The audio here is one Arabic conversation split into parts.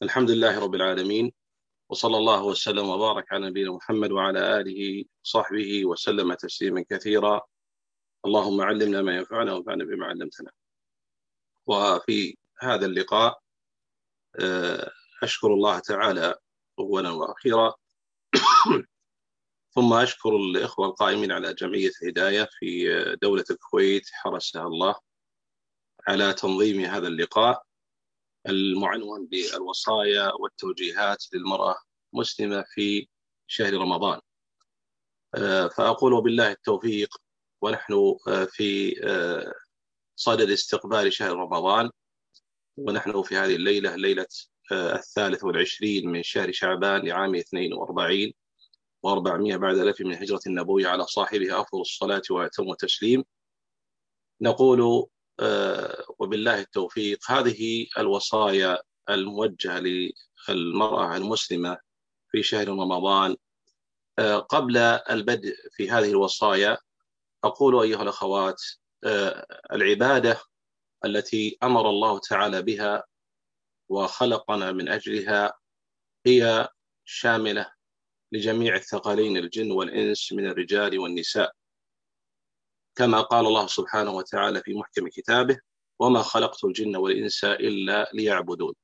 الحمد لله رب العالمين، وصلى الله وسلم وبارك على نبينا محمد وعلى آله وصحبه وسلم تسليما كثيرا. اللهم علمنا ما ينفعنا وانفعنا بما علمتنا. وفي هذا اللقاء أشكر الله تعالى أولا وأخيرا، ثم أشكر الإخوة القائمين على جمعية الهداية في دولة الكويت حرسها الله على تنظيم هذا اللقاء المعنون بالوصايا والتوجيهات للمرأة المسلمة في شهر رمضان. فأقول بالله التوفيق، ونحن في صدد استقبال شهر رمضان، ونحن في هذه الليلة ليلة 23 من شهر شعبان لعام 42 و400 بعد الألف من هجرة النبوية على صاحبها أفضل الصلاة وأتم التسليم. نقول وبالله التوفيق، هذه الوصايا الموجهة للمرأة المسلمة في شهر رمضان. قبل البدء في هذه الوصايا أقول أيها الأخوات، العبادة التي أمر الله تعالى بها وخلقنا من أجلها هي شاملة لجميع الثقلين الجن والإنس من الرجال والنساء، كما قال الله سبحانه وتعالى في محكم كتابه: وما خلقت الجن والإنس إلا ليعبدون.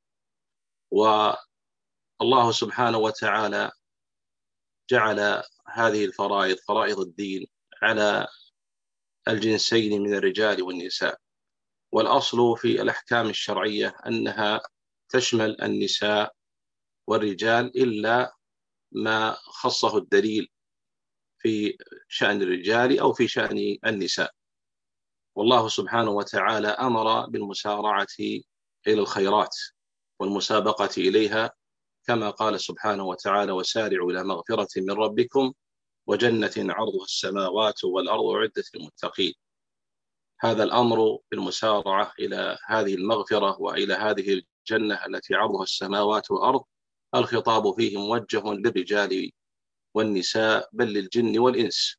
والله سبحانه وتعالى جعل هذه الفرائض، فرائض الدين، على الجنسين من الرجال والنساء، والأصل في الأحكام الشرعية أنها تشمل النساء والرجال إلا ما خصه الدليل في شأن الرجال أو في شأن النساء. والله سبحانه وتعالى أمر بالمسارعة إلى الخيرات والمسابقة إليها، كما قال سبحانه وتعالى: وسارعوا إلى مغفرة من ربكم وجنة عرضها السماوات والأرض أعدت للمتقين. هذا الأمر بالمسارعة إلى هذه المغفرة وإلى هذه الجنة التي عرضها السماوات والأرض، الخطاب فيه موجه للرجال والنساء بل للجن والإنس.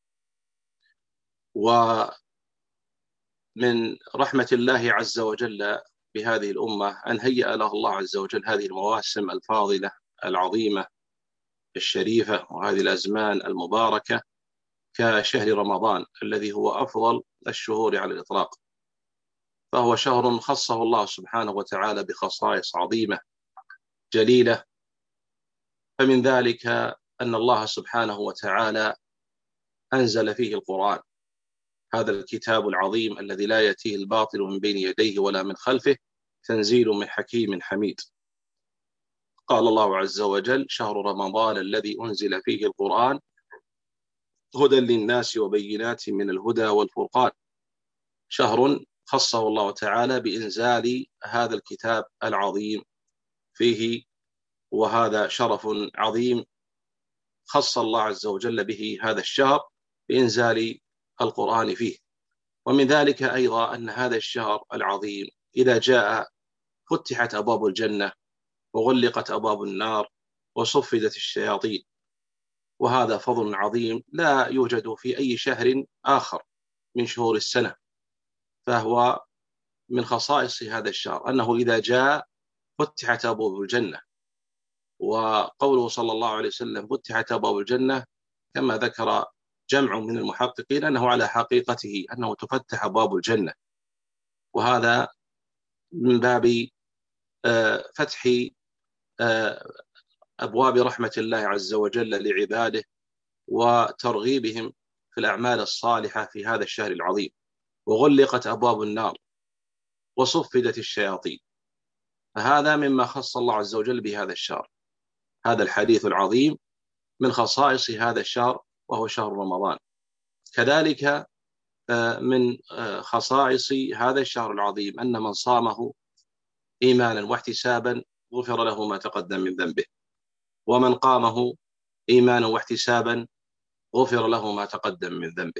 ومن رحمة الله عز وجل بهذه الأمة أن هيأ له الله عز وجل هذه المواسم الفاضلة العظيمة الشريفة وهذه الأزمان المباركة كشهر رمضان الذي هو أفضل الشهور على الإطلاق، فهو شهر خصه الله سبحانه وتعالى بخصائص عظيمة جليلة. فمن ذلك أن الله سبحانه وتعالى أنزل فيه القرآن، هذا الكتاب العظيم الذي لا يأتيه الباطل من بين يديه ولا من خلفه، تنزيل من حكيم حميد. قال الله عز وجل: شهر رمضان الذي أنزل فيه القرآن هدى للناس وبينات من الهدى والفرقان. شهر خصه الله تعالى بإنزال هذا الكتاب العظيم فيه، وهذا شرف عظيم خص الله عز وجل به هذا الشهر بإنزال القرآن فيه. ومن ذلك أيضا أن هذا الشهر العظيم إذا جاء فتحت أبواب الجنة وغلقت أبواب النار وصفدت الشياطين، وهذا فضل عظيم لا يوجد في أي شهر آخر من شهور السنة، فهو من خصائص هذا الشهر أنه إذا جاء فتحت أبواب الجنة. وقوله صلى الله عليه وسلم فتحت أبواب الجنة، كما ذكر جمع من المحققين أنه على حقيقته أنه تفتح أبواب الجنة، وهذا من باب فتح أبواب رحمة الله عز وجل لعباده وترغيبهم في الأعمال الصالحة في هذا الشهر العظيم. وغلقت أبواب النار وصفدت الشياطين، فهذا مما خص الله عز وجل بهذا الشهر. هذا الحديث العظيم من خصائص هذا الشهر وهو شهر رمضان. كذلك من خصائص هذا الشهر العظيم أن من صامه إيمانا واحتسابا غفر له ما تقدم من ذنبه، ومن قامه إيمانا واحتسابا غفر له ما تقدم من ذنبه.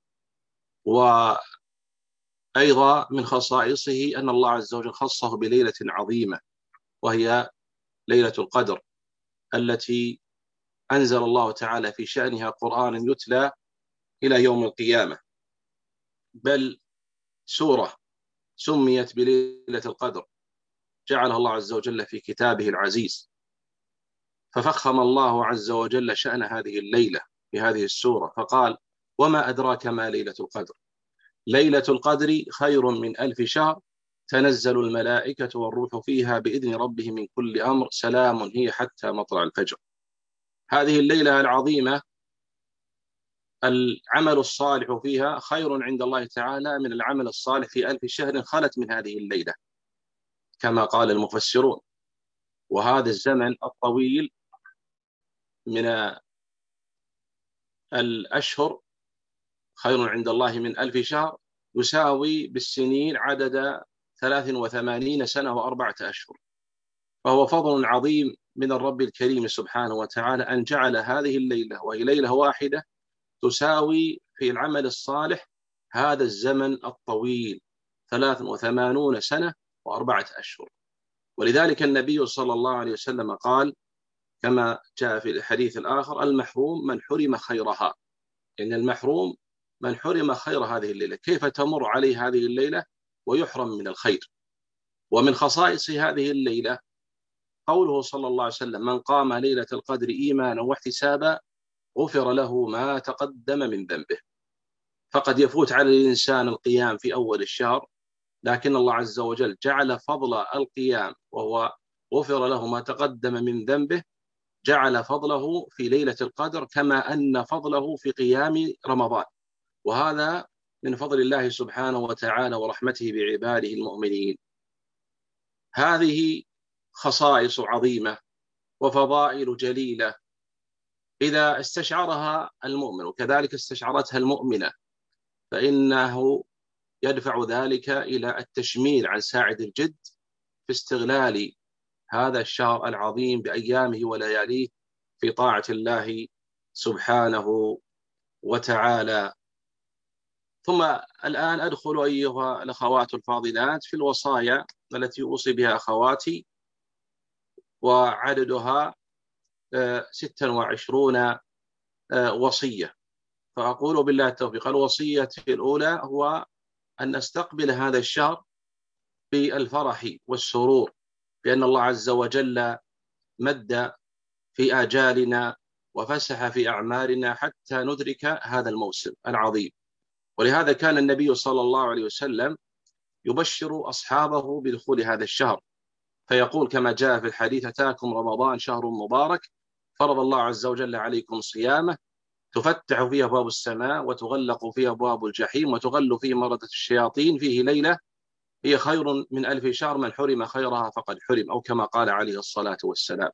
وأيضا من خصائصه أن الله عز وجل خصه بليلة عظيمة، وهي ليلة القدر، التي أنزل الله تعالى في شأنها قرآن يتلى إلى يوم القيامة، بل سورة سميت بليلة القدر جعلها الله عز وجل في كتابه العزيز، ففخم الله عز وجل شأن هذه الليلة في هذه السورة فقال: وما أدراك ما ليلة القدر، ليلة القدر خير من 1000 شهر، تنزل الملائكة والروح فيها بإذن ربهم من كل أمر، سلام هي حتى مطلع الفجر. هذه الليلة العظيمة العمل الصالح فيها خير عند الله تعالى من العمل الصالح في 1000 شهر خلت من هذه الليلة، كما قال المفسرون. وهذا الزمن الطويل من الأشهر خير عند الله من 1000 شهر يساوي بالسنين عدد 83 سنة و4 أشهر. فهو فضل عظيم من الرب الكريم سبحانه وتعالى أن جعل هذه الليلة، وهي ليلة واحدة، تساوي في العمل الصالح هذا الزمن الطويل 83 سنة و4 أشهر. ولذلك النبي صلى الله عليه وسلم قال كما جاء في الحديث الآخر: المحروم من حرم خيرها. إن المحروم من حرم خير هذه الليلة، كيف تمر عليه هذه الليلة ويحرم من الخير. ومن خصائص هذه الليلة قوله صلى الله عليه وسلم: من قام ليلة القدر إيمانا واحتسابا غفر له ما تقدم من ذنبه. فقد يفوت على الإنسان القيام في أول الشهر، لكن الله عز وجل جعل فضل القيام، وهو غفر له ما تقدم من ذنبه، جعل فضله في ليلة القدر كما أن فضله في قيام رمضان. وهذا من فضل الله سبحانه وتعالى ورحمته بعباده المؤمنين. هذه خصائص عظيمة وفضائل جليلة إذا استشعرها المؤمن وكذلك استشعرتها المؤمنة، فإنه يدفع ذلك إلى التشمير عن ساعد الجد في استغلال هذا الشهر العظيم بأيامه ولياليه في طاعة الله سبحانه وتعالى. ثم الآن أدخل أيها الأخوات الفاضلات في الوصايا التي أوصي بها أخواتي، وعددها 26 وصية. فأقول بالله التوفيق. الوصية الأولى هو أن نستقبل هذا الشهر بالفرح والسرور، بأن الله عز وجل مد في آجالنا وفسح في أعمارنا حتى ندرك هذا الموسم العظيم. ولهذا كان النبي صلى الله عليه وسلم يبشر أصحابه بدخول هذا الشهر، فيقول كما جاء في الحديث: أتاكم رمضان شهر مبارك فرض الله عز وجل عليكم صيامه، تفتح فيه أبواب السماء وتغلق فيه أبواب الجحيم وتغل فيه مردة الشياطين، فيه ليلة هي خير من 1000 شهر، من حرم خيرها فقد حرم، أو كما قال عليه الصلاة والسلام.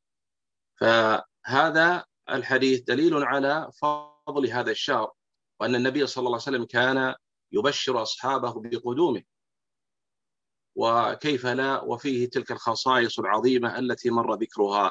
فهذا الحديث دليل على فضل هذا الشهر، وأن النبي صلى الله عليه وسلم كان يبشر أصحابه بقدومه، وكيف لا وفيه تلك الخصائص العظيمة التي مر ذكرها.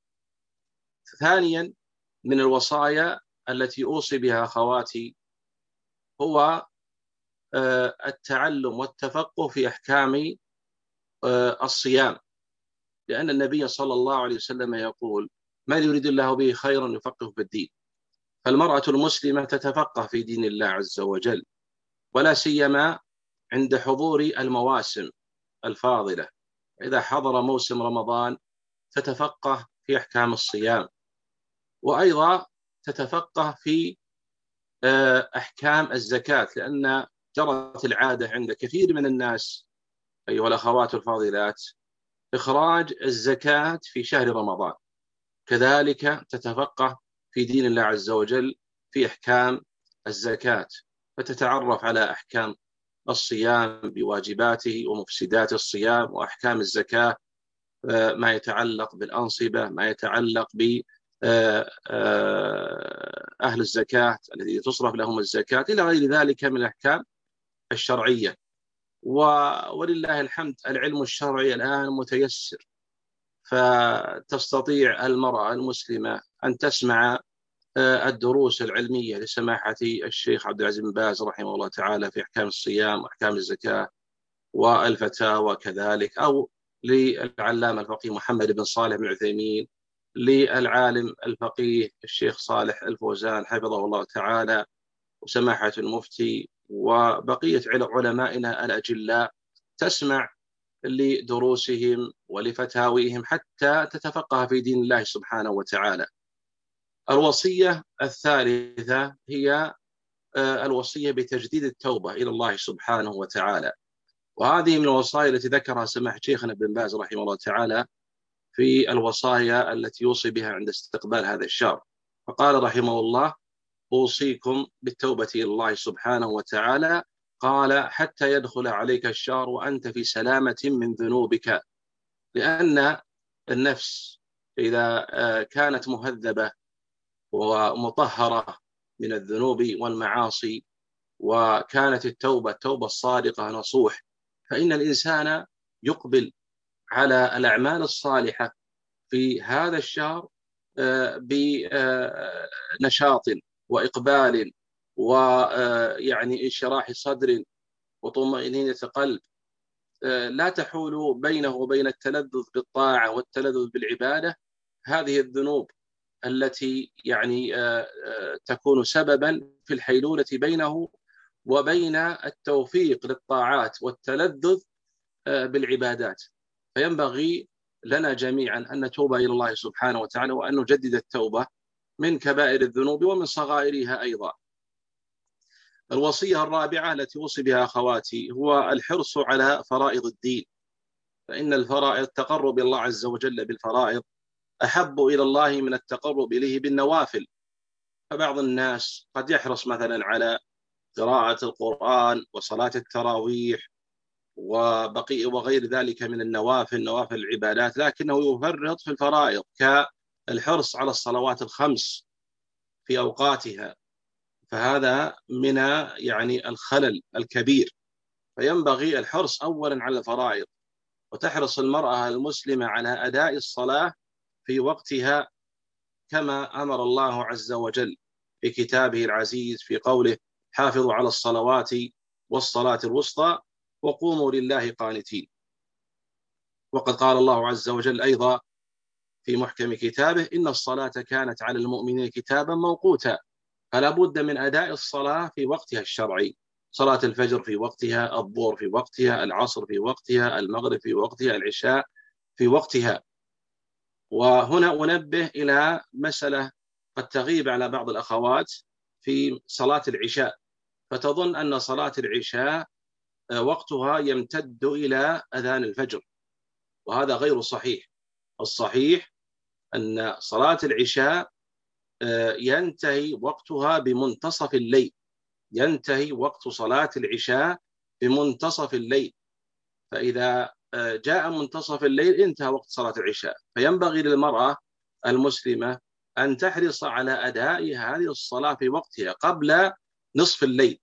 ثانيا من الوصايا التي أوصي بها أخواتي هو التعلم والتفقه في أحكام الصيام، لأن النبي صلى الله عليه وسلم يقول: من يريد الله به خيرا يفقه في الدين. فالمرأة المسلمة تتفقه في دين الله عز وجل، ولا سيما عند حضور المواسم الفاضلة. إذا حضر موسم رمضان تتفقه في أحكام الصيام، وأيضا تتفقه في أحكام الزكاة، لأن جرت العادة عند كثير من الناس أيها الأخوات الفاضلات إخراج الزكاة في شهر رمضان. كذلك تتفقه في دين الله عز وجل في أحكام الزكاة، فتتعرف على أحكام الصيام بواجباته ومفسدات الصيام، وأحكام الزكاة ما يتعلق بالأنصبة، ما يتعلق ب أهل الزكاة الذي تصرف لهم الزكاة، إلى غير ذلك من الأحكام الشرعية. ولله الحمد العلم الشرعي الآن متيسر، فتستطيع المرأة المسلمة أن تسمع الدروس العلمية لسماحة الشيخ عبد العزيز بن باز رحمه الله تعالى في أحكام الصيام وأحكام الزكاة والفتاوى كذلك، أو للعلامة الفقيه محمد بن صالح بن عثيمين، للعالم الفقيه الشيخ صالح الفوزان حفظه الله تعالى، وسماحة المفتي، وبقية علمائنا الأجلاء. تسمع لدروسهم ولفتاويهم حتى تتفقه في دين الله سبحانه وتعالى. الوصية الثالثة هي الوصية بتجديد التوبة إلى الله سبحانه وتعالى، وهذه من الوصايا التي ذكرها سماحة شيخنا ابن باز رحمه الله تعالى في الوصايا التي يوصي بها عند استقبال هذا الشهر. فقال رحمه الله: أوصيكم بالتوبة إلى الله سبحانه وتعالى، قال: حتى يدخل عليك الشهر وأنت في سلامة من ذنوبك. لأن النفس إذا كانت مهذبة ومطهرة من الذنوب والمعاصي، وكانت التوبة الصادقة نصوح، فإن الإنسان يقبل على الأعمال الصالحة في هذا الشهر بنشاط وإقبال ويعني انشراح صدر وطمأنينة قلب، لا تحول بينه وبين التلذذ بالطاعة والتلذذ بالعبادة هذه الذنوب التي يعني تكون سببا في الحيلولة بينه وبين التوفيق للطاعات والتلذذ بالعبادات. فينبغي لنا جميعا أن نتوب إلى الله سبحانه وتعالى، وأن نجدد التوبة من كبائر الذنوب ومن صغائرها أيضا. الوصية الرابعة التي أوصي بها أخواتي هو الحرص على فرائض الدين، فإن الفرائض التقرب إلى الله عز وجل بالفرائض أحب إلى الله من التقرب إليه بالنوافل. فبعض الناس قد يحرص مثلا على قراءة القرآن وصلاة التراويح وبقي وغير ذلك من النوافل، نوافل العبادات، لكنه يفرط في الفرائض كالحرص على الصلوات الخمس في أوقاتها، فهذا من يعني الخلل الكبير. فينبغي الحرص أولا على الفرائض، وتحرص المرأة المسلمة على أداء الصلاة في وقتها كما أمر الله عز وجل في كتابه العزيز في قوله: حافظوا على الصلوات والصلاة الوسطى وقوموا لله قانتين. وقد قال الله عز وجل أيضا في محكم كتابه: إن الصلاة كانت على المؤمنين كتابا موقوتا. فلا بد من أداء الصلاة في وقتها الشرعي، صلاة الفجر في وقتها، الظهر في وقتها، العصر في وقتها، المغرب في وقتها، العشاء في وقتها. وهنا أنبه إلى مسألة قد تغيب على بعض الأخوات في صلاة العشاء، فتظن أن صلاة العشاء وقتها يمتد إلى أذان الفجر، وهذا غير صحيح. الصحيح أن صلاة العشاء ينتهي وقتها بمنتصف الليل، ينتهي وقت صلاة العشاء بمنتصف الليل، فإذا جاء منتصف الليل انتهى وقت صلاة العشاء. فينبغي للمرأة المسلمة أن تحرص على أداء هذه الصلاة في وقتها قبل نصف الليل،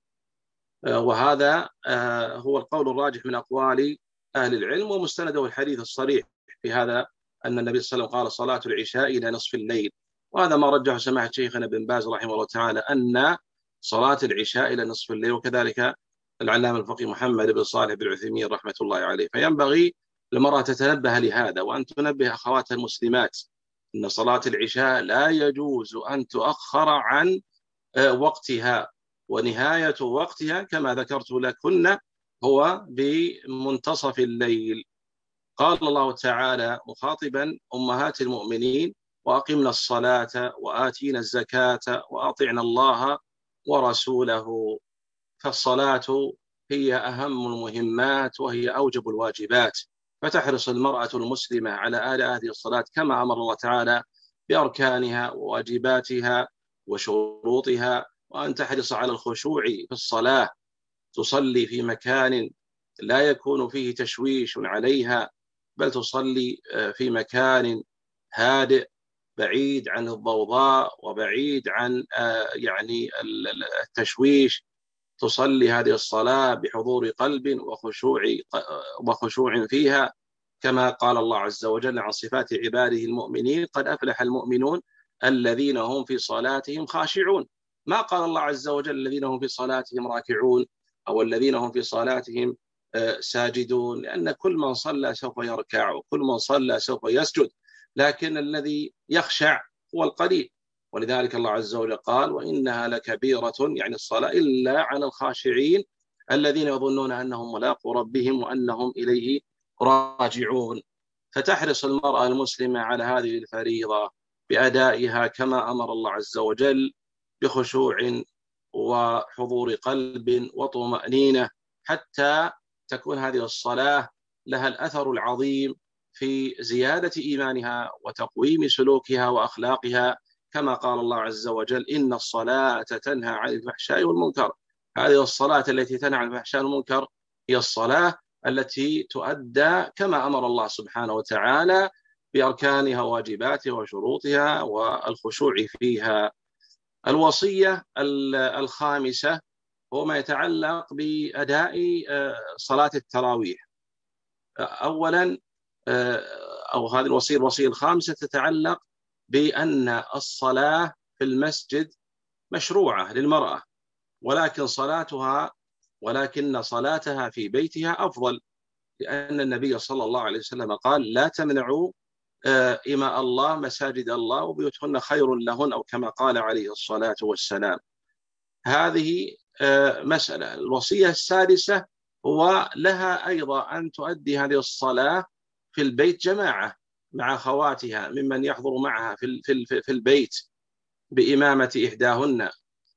وهذا هو القول الراجح من أقوال أهل العلم، ومستنده الحديث الصريح في هذا أن النبي صلى الله عليه وسلم قال: صلاة العشاء إلى نصف الليل. وهذا ما رجح سماحة شيخنا ابن باز رحمه الله تعالى، أن صلاة العشاء إلى نصف الليل، وكذلك العلامة الفقيه محمد بن صالح بن عثيمين رحمة الله عليه. فينبغي للمرأة تتنبه لهذا، وأن تنبه أخواتها المسلمات أن صلاة العشاء لا يجوز أن تؤخر عن وقتها، ونهاية وقتها كما ذكرت لكن هو بمنتصف الليل. قال الله تعالى مخاطبا أمهات المؤمنين: وأقمنا الصلاة وآتينا الزكاة وأطعنا الله ورسوله. فالصلاة هي أهم المهمات وهي أوجب الواجبات، فتحرص المرأة المسلمة على أداء هذه الصلاة كما أمر الله تعالى بأركانها وواجباتها وشروطها، وأن تحرص على الخشوع في الصلاة، تصلي في مكان لا يكون فيه تشويش عليها، بل تصلي في مكان هادئ بعيد عن الضوضاء وبعيد عن يعني التشويش. تصلي هذه الصلاة بحضور قلب وخشوع فيها، كما قال الله عز وجل عن صفات عباده المؤمنين: قد أفلح المؤمنون الذين هم في صلاتهم خاشعون. ما قال الله عز وجل الذين هم في صلاتهم راكعون أو الذين هم في صلاتهم ساجدون، لأن كل من صلى سوف يركع وكل من صلى سوف يسجد، لكن الذي يخشع هو القليل. ولذلك الله عز وجل قال: وإنها لكبيرة، يعني الصلاة، إلا على الخاشعين الذين يظنون أنهم ملاقو ربهم وأنهم إليه راجعون. فتحرص المرأة المسلمة على هذه الفريضة بأدائها كما أمر الله عز وجل، بخشوع وحضور قلب وطمأنينة، حتى تكون هذه الصلاة لها الأثر العظيم في زيادة إيمانها وتقويم سلوكها وأخلاقها، كما قال الله عز وجل: إن الصلاة تنهى عن الفحشاء والمنكر. هذه الصلاة التي تنهى عن الفحشاء والمنكر هي الصلاة التي تؤدى كما أمر الله سبحانه وتعالى بأركانها وواجباتها وشروطها والخشوع فيها. الوصية الخامسة هو ما يتعلق بأداء صلاة التراويح. أولا، أو هذه الوصية الخامسة تتعلق بأن الصلاة في المسجد مشروعة للمرأة، ولكن صلاتها في بيتها أفضل، لأن النبي صلى الله عليه وسلم قال: لا تمنعوا إماء الله مساجد الله وبيوتهن خير لهن، أو كما قال عليه الصلاة والسلام. هذه مسألة. الوصية السادسة هو لها أيضا أن تؤدي هذه الصلاة في البيت جماعة مع خواتها ممن يحضر معها في البيت بإمامة إحداهن،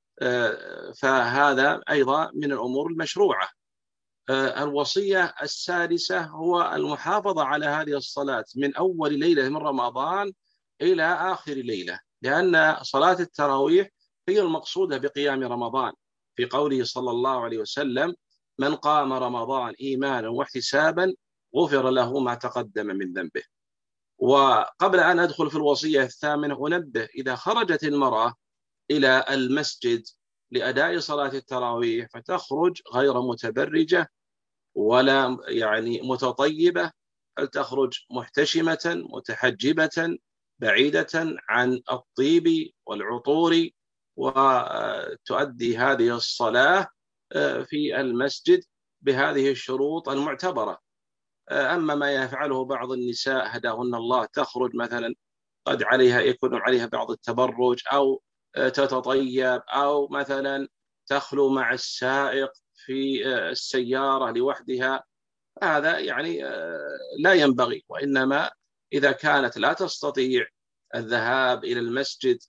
فهذا أيضا من الأمور المشروعة. الوصية السادسة هو المحافظة على هذه الصلاة من أول ليلة من رمضان إلى آخر ليلة، لأن صلاة التراويح هي المقصودة بقيام رمضان، في قوله صلى الله عليه وسلم: من قام رمضان إيمانا واحتسابا غفر له ما تقدم من ذنبه. وقبل أن أدخل في الوصية الثامنة أنبه: إذا خرجت المرأة إلى المسجد لأداء صلاة التراويح فتخرج غير متبرجة ولا متطيبة، بل تخرج محتشمة متحجبة بعيدة عن الطيب والعطور، وتؤدي هذه الصلاة في المسجد بهذه الشروط المعتبرة. أما ما يفعله بعض النساء هداهن الله، تخرج مثلا قد يكون عليها بعض التبرج، أو تتطيب، أو مثلا تخلو مع السائق في السيارة لوحدها، هذا لا ينبغي. وإنما إذا كانت لا تستطيع الذهاب إلى المسجد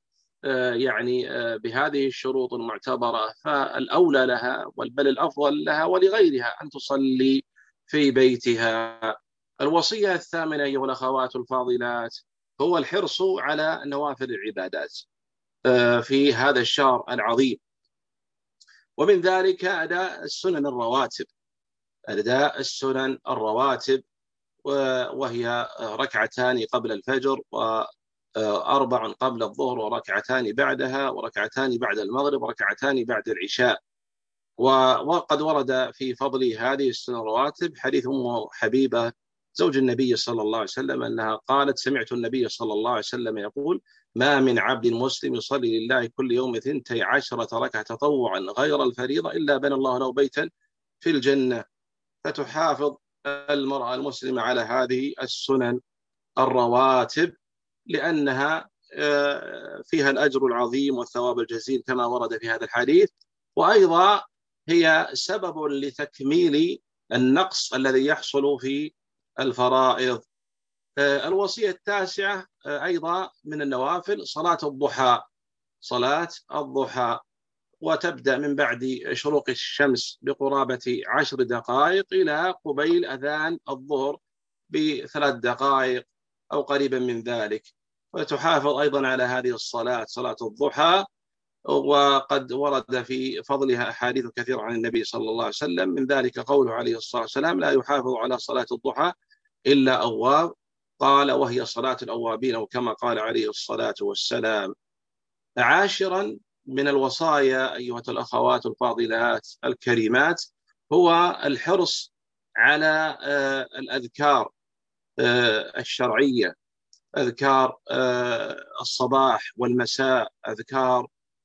بهذه الشروط المعتبرة، فالأولى لها بل الأفضل لها ولغيرها أن تصلي في بيتها. الوصية الثامنة أيها الأخوات الفاضلات هو الحرص على نوافل العبادات في هذا الشهر العظيم، ومن ذلك أداء السنن الرواتب، وهي ركعتان قبل الفجر، وأربع قبل الظهر، وركعتان بعدها، وركعتان بعد المغرب، وركعتان بعد العشاء. وقد ورد في فضل هذه السنن الرواتب حديث أم حبيبة زوج النبي صلى الله عليه وسلم أنها قالت: سمعت النبي صلى الله عليه وسلم يقول: ما من عبد مسلم يصلي لله كل يوم 12 ركعة تطوعا غير الفريضة إلا بنى الله له بيتا في الجنة. فتحافظ المرأة المسلمة على هذه السنن الرواتب، لأنها فيها الأجر العظيم والثواب الجزيل كما ورد في هذا الحديث، وأيضا هي سبب لتكميل النقص الذي يحصل في الفرائض. الوصية التاسعة أيضا من النوافل صلاة الضحى، وتبدأ من بعد شروق الشمس بقرابة 10 دقائق إلى قبيل أذان الظهر ب3 دقائق أو قريبا من ذلك. وتحافظ أيضا على هذه الصلاة، صلاة الضحى، وقد ورد في فضلها أحاديث كثيرة عن النبي صلى الله عليه وسلم، من ذلك قوله عليه الصلاة والسلام: لا يحافظ على صلاة الضحى إلا أواب، قال: وهي صلاة الأوابين، أو كما قال عليه الصلاة والسلام. عاشرا من الوصايا أيها الأخوات الفاضلات الكريمات هو الحرص على الأذكار الشرعية، أذكار الصباح والمساء، أذكار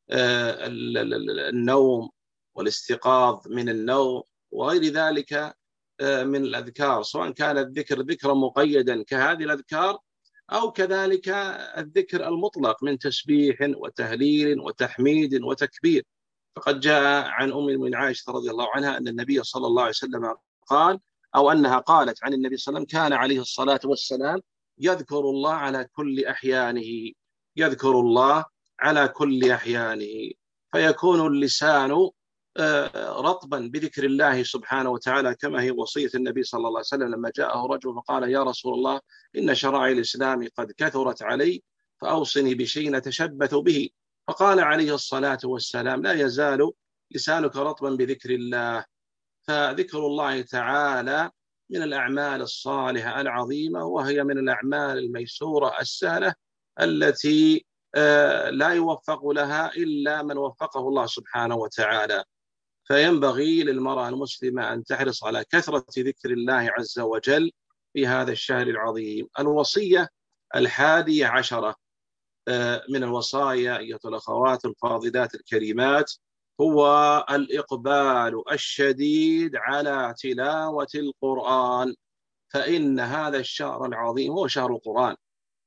النوم والاستيقاظ من النوم، وغير ذلك من الأذكار، سواء كان الذكر ذكرا مقيدا كهذه الأذكار، أو كذلك الذكر المطلق من تسبيح وتهليل وتحميد وتكبير. فقد جاء عن أم المؤمنين عائشة رضي الله عنها أن النبي صلى الله عليه وسلم قال: أو أنها قالت عن النبي صلى الله عليه وسلم: كان عليه الصلاة والسلام يذكر الله على كل أحيانه، يذكر الله على كل أحيانه. فيكون اللسان رطبا بذكر الله سبحانه وتعالى، كما هي وصية النبي صلى الله عليه وسلم لما جاءه رجل فقال: يا رسول الله، إن شرائع الإسلام قد كثرت علي، فأوصني بشيء نتشبث به. فقال عليه الصلاة والسلام: لا يزال لسانك رطبا بذكر الله. فذكر الله تعالى من الأعمال الصالحة العظيمة، وهي من الأعمال الميسورة السهلة التي لا يوفق لها إلا من وفقه الله سبحانه وتعالى. فينبغي للمرأة المسلمة أن تحرص على كثرة ذكر الله عز وجل في هذا الشهر العظيم. الوصية 11 من الوصايا أيها الأخوات الفاضلات الكريمات هو الإقبال الشديد على تلاوة القرآن، فإن هذا الشهر العظيم هو شهر القرآن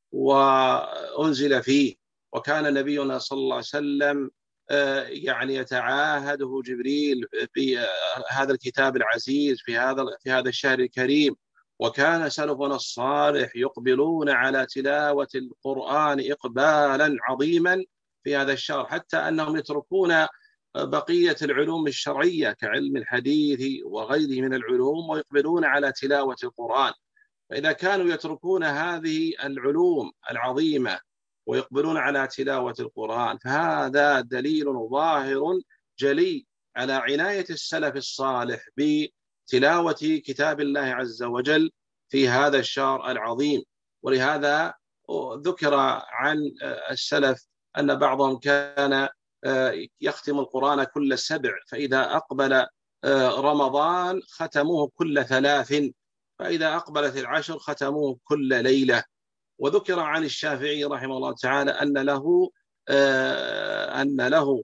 وأنزل فيه، وكان نبينا صلى الله عليه وسلم يعني يتعاهده جبريل في هذا الكتاب العزيز في هذا الشهر الكريم. وكان سلفنا الصالح يقبلون على تلاوة القرآن إقبالا عظيما في هذا الشهر، حتى أنهم يتركون بقية العلوم الشرعية كعلم الحديث وغيره من العلوم ويقبلون على تلاوة القرآن. فإذا كانوا يتركون هذه العلوم العظيمة ويقبلون على تلاوة القرآن، فهذا دليل ظاهر جلي على عناية السلف الصالح بتلاوة كتاب الله عز وجل في هذا الشهر العظيم. ولهذا ذكر عن السلف أن بعضهم كان يختم القرآن كل 7، فإذا أقبل رمضان ختموه كل 3، فإذا أقبلت العشر ختموه كل ليلة. وذكر عن الشافعي رحمه الله تعالى أن له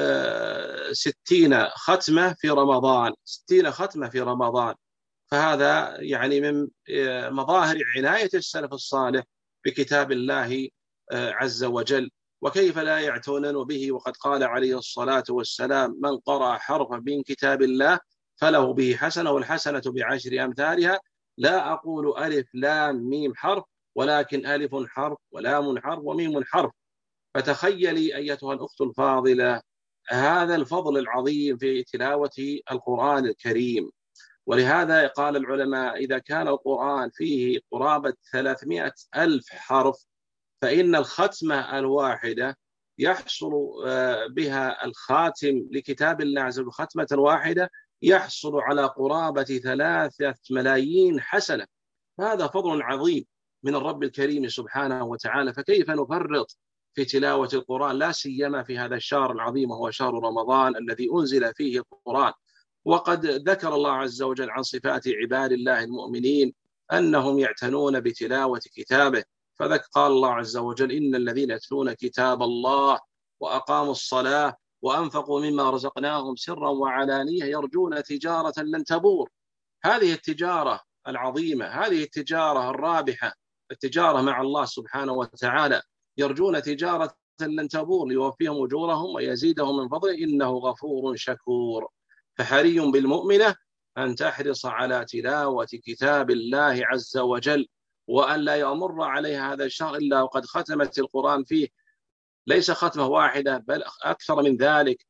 60 ختمة في رمضان، 60 ختمة في رمضان. فهذا يعني من مظاهر عناية السلف الصالح بكتاب الله عز وجل. وكيف لا يعتنون به، وقد قال عليه الصلاة والسلام: من قرأ حرفا من كتاب الله فله به حسنة، والحسنة ب10 أمثالها. لا أقول ألف لام ميم حرف، ولكن ألف حرف ولام حرف وميم حرف. فتخيلي أيتها الأخت الفاضلة هذا الفضل العظيم في تلاوة القرآن الكريم. ولهذا قال العلماء: إذا كان القرآن فيه قرابة 300,000 حرف، فإن الختمة الواحدة يحصل بها الخاتم لكتاب الله عز وجل، ختمة واحدة يحصل على قرابة 3 ملايين حسنة. هذا فضل عظيم من الرب الكريم سبحانه وتعالى. فكيف نفرط في تلاوة القرآن، لا سيما في هذا الشهر العظيم وهو شهر رمضان الذي أنزل فيه القرآن. وقد ذكر الله عز وجل عن صفات عباد الله المؤمنين أنهم يعتنون بتلاوة كتابه، قال الله عز وجل: إن الذين يتلون كتاب الله وأقاموا الصلاة وأنفقوا مما رزقناهم سرا وعلانية يرجون تجارة لن تبور. هذه التجارة العظيمة، هذه التجارة الرابحة، التجارة مع الله سبحانه وتعالى، يرجون تجارة لن تبور ليوفيهم أجورهم ويزيدهم من فضله إنه غفور شكور. فحري بالمؤمنة أن تحرص على تلاوة كتاب الله عز وجل، وأن لا يمر عليها هذا الشهر إلا وقد ختمت القرآن فيه، ليس ختمة واحدة بل أكثر من ذلك،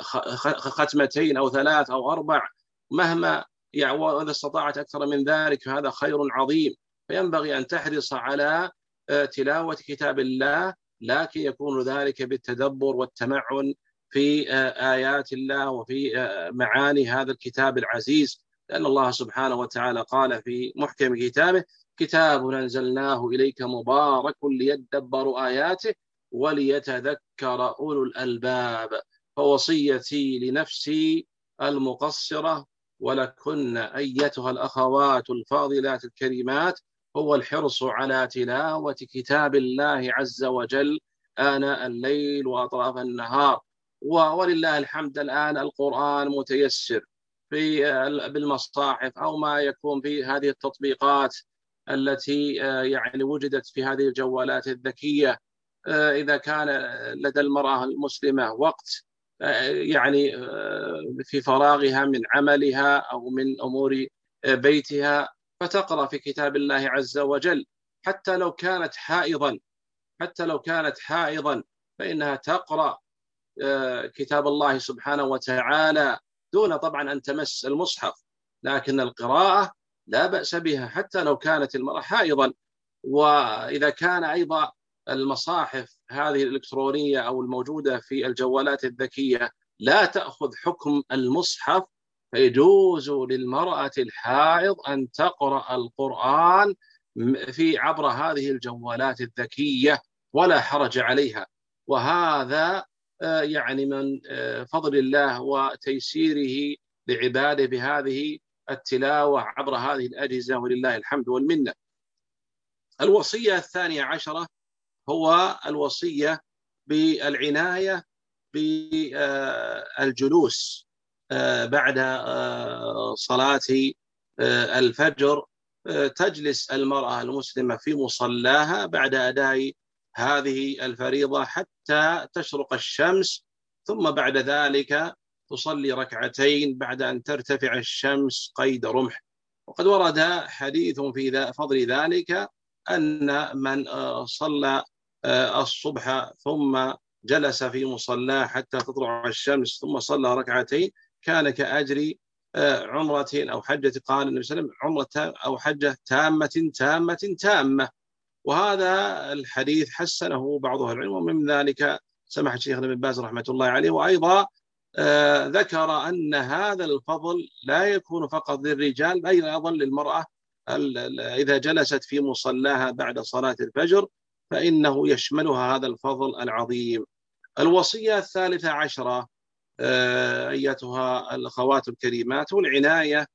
2 أو 3 أو 4، مهما وإذا استطاعت أكثر من ذلك فهذا خير عظيم. فينبغي أن تحرص على تلاوة كتاب الله، لكن يكون ذلك بالتدبر والتمعن في آيات الله وفي معاني هذا الكتاب العزيز، لأن الله سبحانه وتعالى قال في محكم كتابه: كتاب أنزلناه إليك مبارك ليدبروا آياته وليتذكر أولو الألباب. فوصيتي لنفسي المقصرة ولكن أيتها الأخوات الفاضلات الكريمات هو الحرص على تلاوة كتاب الله عز وجل آناء الليل وأطراف النهار. ولله الحمد الآن القرآن متيسر بالمصاحف أو ما يكون في هذه التطبيقات التي يعني وجدت في هذه الجوالات الذكية. إذا كان لدى المرأة المسلمة وقت يعني في فراغها من عملها أو من أمور بيتها فتقرأ في كتاب الله عز وجل، حتى لو كانت حائضا، فإنها تقرأ كتاب الله سبحانه وتعالى دون طبعا أن تمس المصحف، لكن القراءة لا بأس بها حتى لو كانت المرأة حائضا. وإذا كان أيضا المصاحف هذه الإلكترونية أو الموجودة في الجوالات الذكية لا تأخذ حكم المصحف، فيجوز للمرأة الحائض أن تقرأ القرآن في عبر هذه الجوالات الذكية ولا حرج عليها. وهذا يعني من فضل الله وتيسيره لعباده بهذه التلاوة عبر هذه الأجهزة، ولله الحمد والمنة. الوصية الثانية عشرة هو الوصية بالعناية بالجلوس بعد صلاة الفجر. تجلس المرأة المسلمة في مصلاها بعد أداء هذه الفريضة حتى تشرق الشمس، ثم بعد ذلك تصلي ركعتين بعد أن ترتفع الشمس قيد رمح. وقد ورد حديث في فضل ذلك أن من صلى الصبح ثم جلس في مصلاه حتى تطلع الشمس ثم صلى ركعتين كان كأجر عمرة أو حجة، قال النبي صلى الله عليه وسلم عمرة أو حجة تامة. وهذا الحديث حسنه بعض أهل العلم، ومن ذلك سماحة شيخنا ابن باز رحمة الله عليه. وأيضا ذكر أن هذا الفضل لا يكون فقط للرجال بل أيضا للمرأة إذا جلست في مصلاها بعد صلاة الفجر فإنه يشملها هذا الفضل العظيم. الوصية الثالثة عشرة أيتها الأخوات الكريمات والعناية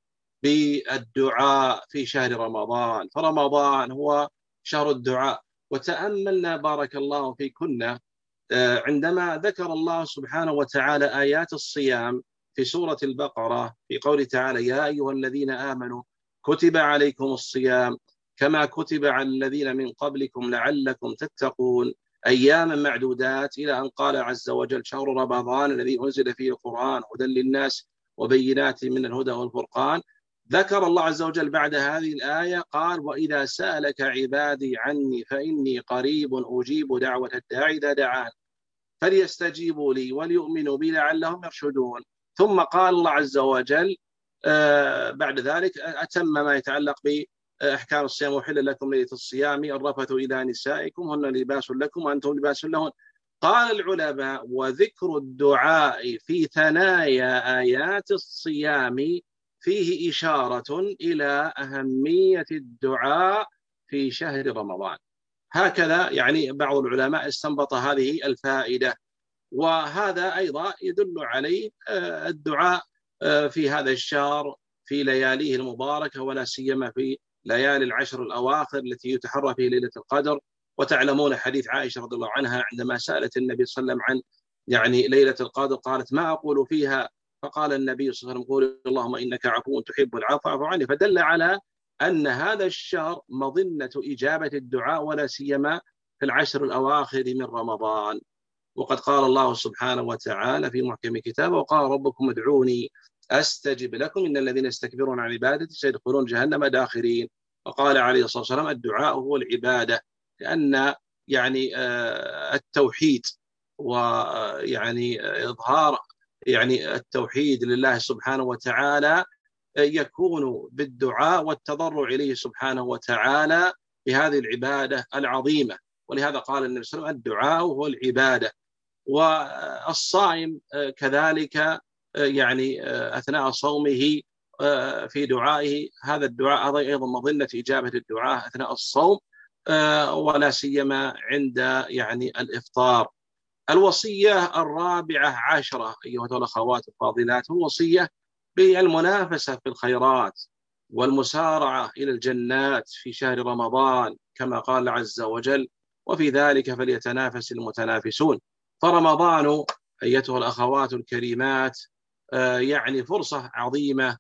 بالدعاء في شهر رمضان، فرمضان هو شهر الدعاء. وتأملنا بارك الله فيكن عندما ذكر الله سبحانه وتعالى آيات الصيام في سورة البقرة في قوله تعالى يا أيها الذين آمنوا كتب عليكم الصيام كما كتب على الذين من قبلكم لعلكم تتقون أياما معدودات، إلى أن قال عز وجل شهر رمضان الذي أنزل فيه القرآن هدى للناس وبينات من الهدى والفرقان. ذكر الله عز وجل بعد هذه الآية قال وإذا سألك عبادي عني فإني قريب أجيب دعوة الداعي إذا دعان فليستجيبوا لي وليؤمنوا بي لعلهم يرشدون. ثم قال الله عز وجل بعد ذلك أتم ما يتعلق بأحكام الصيام وحل لكم ليلة الصيام الرفث إلى نسائكم هن لباس لكم وأنتم لباس لهن. قال العلماء وذكر الدعاء في ثنايا آيات الصيام فيه إشارة إلى أهمية الدعاء في شهر رمضان. هكذا يعني بعض العلماء استنبط هذه الفائدة. وهذا أيضا يدل عليه الدعاء في هذا الشهر في لياليه المباركة، ولا سيما في ليالي العشر الأواخر التي يتحرى فيه ليلة القدر. وتعلمون حديث عائشة رضي الله عنها عندما سألت النبي صلى الله عليه وسلم عن يعني ليلة القدر قالت ما أقول فيها، فقال النبي صلى الله عليه وسلم قول اللهم إنك عفو تحب العفو فاعف عني. فدل على أن هذا الشهر مظنة إجابة الدعاء، ولا سيما في العشر الأواخر من رمضان. وقد قال الله سبحانه وتعالى في محكم كتابه وقال ربكم ادعوني أستجب لكم إن الذين يستكبرون عن عبادتي سيدخلون جهنم داخرين. وقال عليه الصلاة والسلام الدعاء هو العبادة، لأن يعني التوحيد ويعني إظهار يعني التوحيد لله سبحانه وتعالى يكون بالدعاء والتضرع إليه سبحانه وتعالى بهذه العبادة العظيمة. ولهذا قال النبي صلى الله عليه وسلم الدعاء هو العبادة. والصائم كذلك يعني أثناء صومه في دعائه هذا الدعاء أيضا مظنة إجابة الدعاء أثناء الصوم، ولا سيما عند يعني الإفطار. الوصية الرابعة عشرة أيها الأخوات الفاضلات الوصية بالمنافسة في الخيرات والمسارعة إلى الجنات في شهر رمضان كما قال عز وجل وفي ذلك فليتنافس المتنافسون. فرمضان أيتها الأخوات الكريمات يعني فرصة عظيمة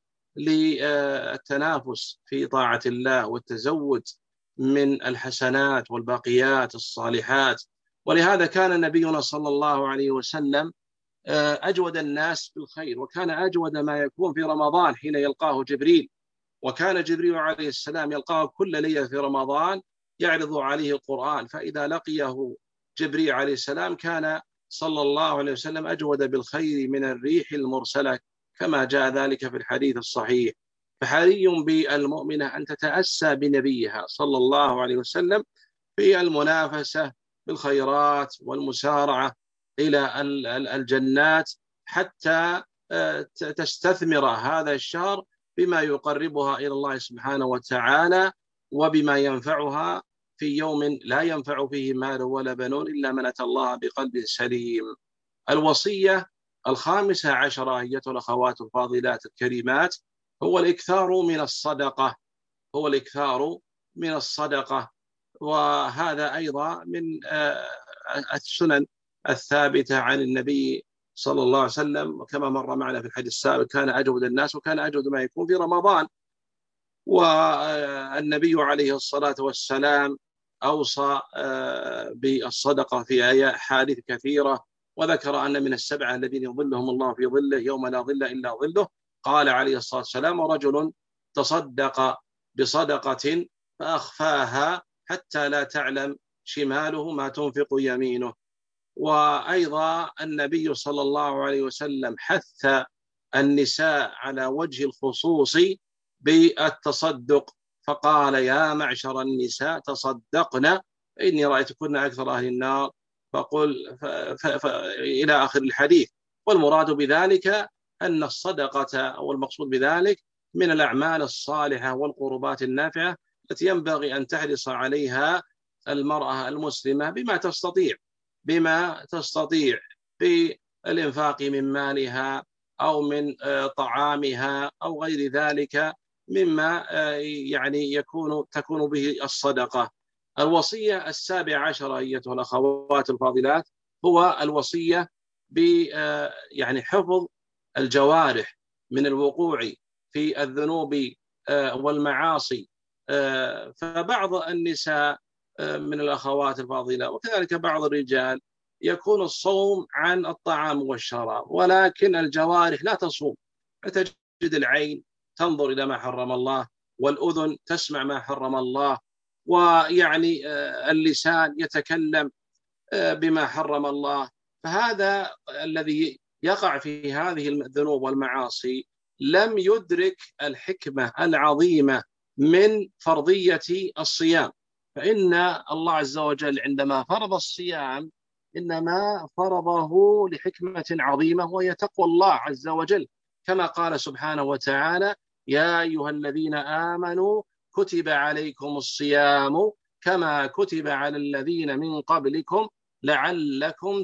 للتنافس في طاعة الله والتزود من الحسنات والباقيات الصالحات. ولهذا كان نبينا صلى الله عليه وسلم أجود الناس بالخير، وكان أجود ما يكون في رمضان حين يلقاه جبريل وكان جبريل عليه السلام يلقاه كل ليلة في رمضان يعرض عليه القرآن، فإذا لقيه جبريل عليه السلام كان صلى الله عليه وسلم أجود بالخير من الريح المرسلة، كما جاء ذلك في الحديث الصحيح. فحري بالمؤمنة أن تتأسى بنبيها صلى الله عليه وسلم في المنافسة بالخيرات والمسارعة إلى الجنات، حتى تستثمر هذا الشهر بما يقربها إلى الله سبحانه وتعالى، وبما ينفعها في يوم لا ينفع فيه مال ولا بنون إلا من أتى الله بقلب سليم. الوصية 15 أيتها الأخوات الفاضلات الكريمات هو الإكثار من الصدقة، هو الإكثار من الصدقة. وهذا أيضا من السنن الثابتة عن النبي صلى الله عليه وسلم، كما مر معنا في الحديث السابق كان أجود الناس وكان أجود ما يكون في رمضان. والنبي عليه الصلاة والسلام أوصى بالصدقة في أحاديث كثيرة، وذكر أن من السبعة الذين يظلهم الله في ظله يوم لا ظل إلا ظله. قال عليه الصلاة والسلام: ورجل تصدق بصدقة فأخفاها حتى لا تعلم شماله ما تنفق يمينه. وأيضا النبي صلى الله عليه وسلم حث النساء على وجه الخصوص بالتصدق، فقال: يا معشر النساء تصدقن إني رأيتكن أكثر أهل النار، فقل إلى آخر الحديث. والمراد بذلك أن الصدقة أو المقصود بذلك من الأعمال الصالحة والقربات النافعة التي ينبغي أن تحرص عليها المرأة المسلمة بما تستطيع بالإنفاق من مالها أو من طعامها أو غير ذلك مما يعني تكون به الصدقة. الوصية 17 أيتها الأخوات الفاضلات هو الوصية يعني حفظ الجوارح من الوقوع في الذنوب والمعاصي. فبعض النساء من الأخوات الفاضلة وكذلك بعض الرجال يكون الصوم عن الطعام والشراب، ولكن الجوارح لا تصوم. فتجد العين تنظر إلى ما حرم الله، والأذن تسمع ما حرم الله، ويعني اللسان يتكلم بما حرم الله. فهذا الذي يقع في هذه الذنوب والمعاصي لم يدرك الحكمة العظيمة من فرضية الصيام. فإن الله عز وجل عندما فرض الصيام إنما فرضه لحكمة عظيمة، وهي تقوى الله عز وجل، كما قال سبحانه وتعالى: يا أيها الذين آمنوا كتب عليكم الصيام كما كتب على الذين من قبلكم لعلكم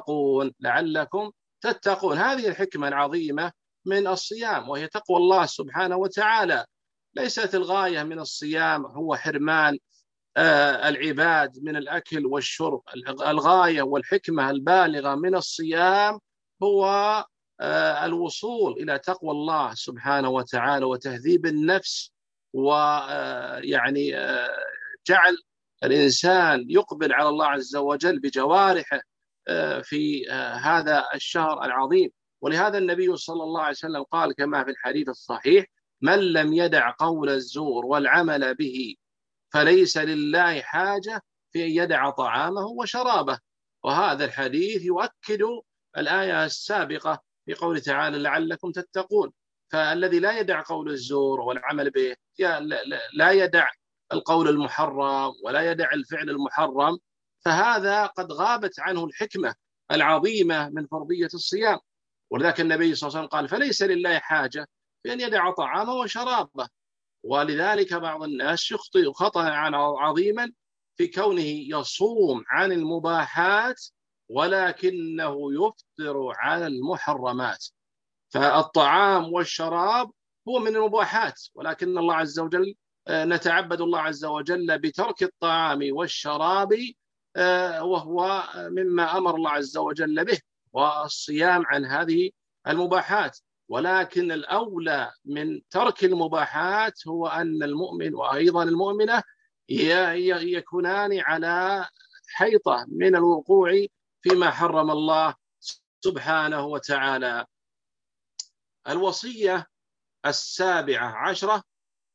تتقون. هذه الحكمة العظيمة من الصيام، وهي تقوى الله سبحانه وتعالى. ليست الغاية من الصيام هو حرمان العباد من الأكل والشرب. الغاية والحكمة البالغة من الصيام هو الوصول إلى تقوى الله سبحانه وتعالى وتهذيب النفس، ويعني جعل الإنسان يقبل على الله عز وجل بجوارحه في هذا الشهر العظيم. ولهذا النبي صلى الله عليه وسلم قال كما في الحديث الصحيح: من لم يدع قول الزور والعمل به فليس لله حاجة في أن يدع طعامه وشرابه. وهذا الحديث يؤكد الآية السابقة في قوله تعالى: لعلكم تتقون. فالذي لا يدع قول الزور والعمل به لا يدع القول المحرم ولا يدع الفعل المحرم، فهذا قد غابت عنه الحكمة العظيمة من فرضية الصيام. ولذلك النبي صلى الله عليه وسلم قال: فليس لله حاجة في أن يدع طعامه وشرابه. ولذلك بعض الناس يخطئ خطأ عظيما في كونه يصوم عن المباحات ولكنه يفطر على المحرمات. فالطعام والشراب هو من المباحات، ولكن الله عز وجل نتعبد الله عز وجل بترك الطعام والشراب، وهو مما أمر الله عز وجل به، والصيام عن هذه المباحات. ولكن الأولى من ترك المباحات هو أن المؤمن وأيضا المؤمنة يكونان على حيطة من الوقوع فيما حرم الله سبحانه وتعالى. الوصية 17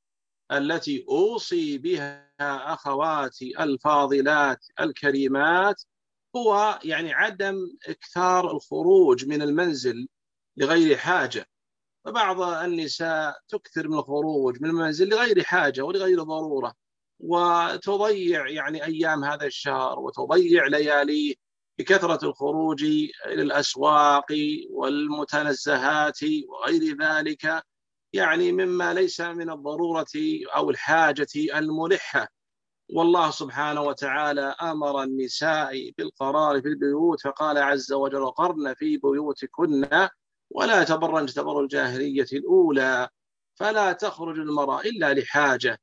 التي أوصي بها أخواتي الفاضلات الكريمات هو يعني عدم إكثار الخروج من المنزل لغير حاجة. فبعض النساء تكثر من الخروج من المنزل لغير حاجة ولغير ضرورة، وتضيع يعني أيام هذا الشهر وتضيع لياليه بكثرة الخروج إلى الأسواق والمتنزهات وغير ذلك، يعني مما ليس من الضرورة أو الحاجة الملحة. والله سبحانه وتعالى أمر النساء بالقرار في البيوت، فقال عز وجل: قرن في بيوتكن ولا تبرج تبرج الجاهلية الأولى، فلا تخرج المرأة إلا لحاجة.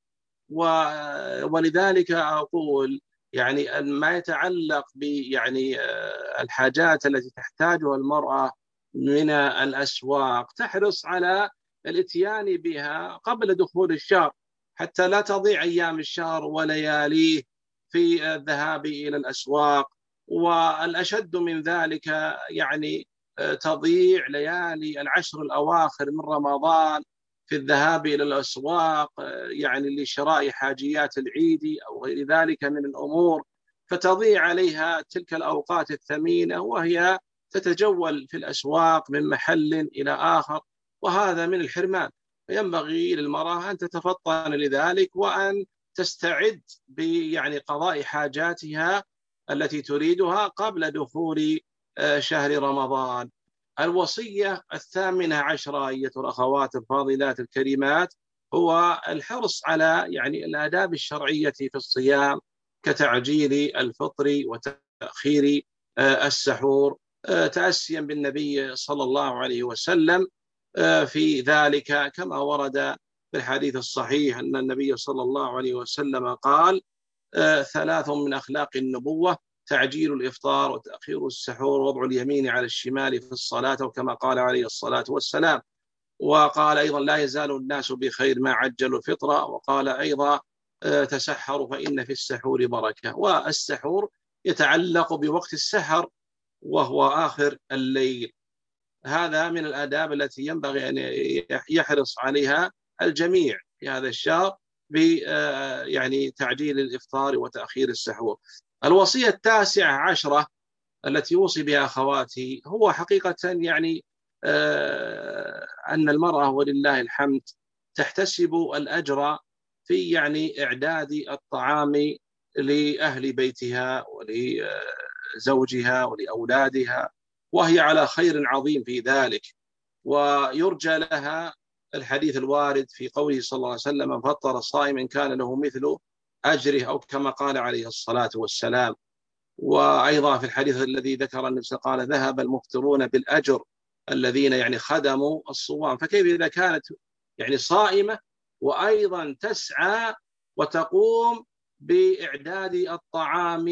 ولذلك أقول يعني ما يتعلق يعني الحاجات التي تحتاجها المرأة من الأسواق تحرص على الاتيان بها قبل دخول الشهر، حتى لا تضيع أيام الشهر ولياليه في الذهاب إلى الأسواق. والأشد من ذلك يعني تضييع ليالي العشر الأواخر من رمضان في الذهاب إلى الأسواق يعني لشراء حاجيات العيد أو غير ذلك من الأمور، فتضيع عليها تلك الأوقات الثمينة وهي تتجول في الأسواق من محل إلى آخر، وهذا من الحرمان. فينبغي للمرأة أن تتفطن لذلك وأن تستعد يعني قضاء حاجاتها التي تريدها قبل دخول شهر رمضان. الوصية 18 أيتها الأخوات الفاضلات الكريمات هو الحرص على يعني الآداب الشرعية في الصيام، كتعجيل الفطر وتأخير السحور، تأسيا بالنبي صلى الله عليه وسلم في ذلك، كما ورد في الحديث الصحيح أن النبي صلى الله عليه وسلم قال: 3 من أخلاق النبوة: تعجيل الإفطار وتأخير السحور ووضع اليمين على الشمال في الصلاة، وكما قال عليه الصلاة والسلام. وقال أيضا: لا يزال الناس بخير ما عجلوا الفطرة. وقال أيضا: تسحروا فإن في السحور بركة. والسحور يتعلق بوقت السحر وهو آخر الليل. هذا من الآداب التي ينبغي أن يحرص عليها الجميع في هذا الشهر يعني تعجيل الإفطار وتأخير السحور. الوصية 19 التي يوصي بها أخواتي هو حقيقة يعني أن المرأة ولله الحمد تحتسب الأجر في يعني إعداد الطعام لأهل بيتها ولزوجها ولأولادها، وهي على خير عظيم في ذلك. ويرجى لها الحديث الوارد في قوله صلى الله عليه وسلم: فطر صائما كان له مثل أجره، أو كما قال عليه الصلاة والسلام. وأيضا في الحديث الذي ذكر النبي صلى الله عليه وسلم: ذهب المفطرون بالأجر الذين يعني خدموا الصوام. فكيف إذا كانت يعني صائمة وأيضا تسعى وتقوم بإعداد الطعام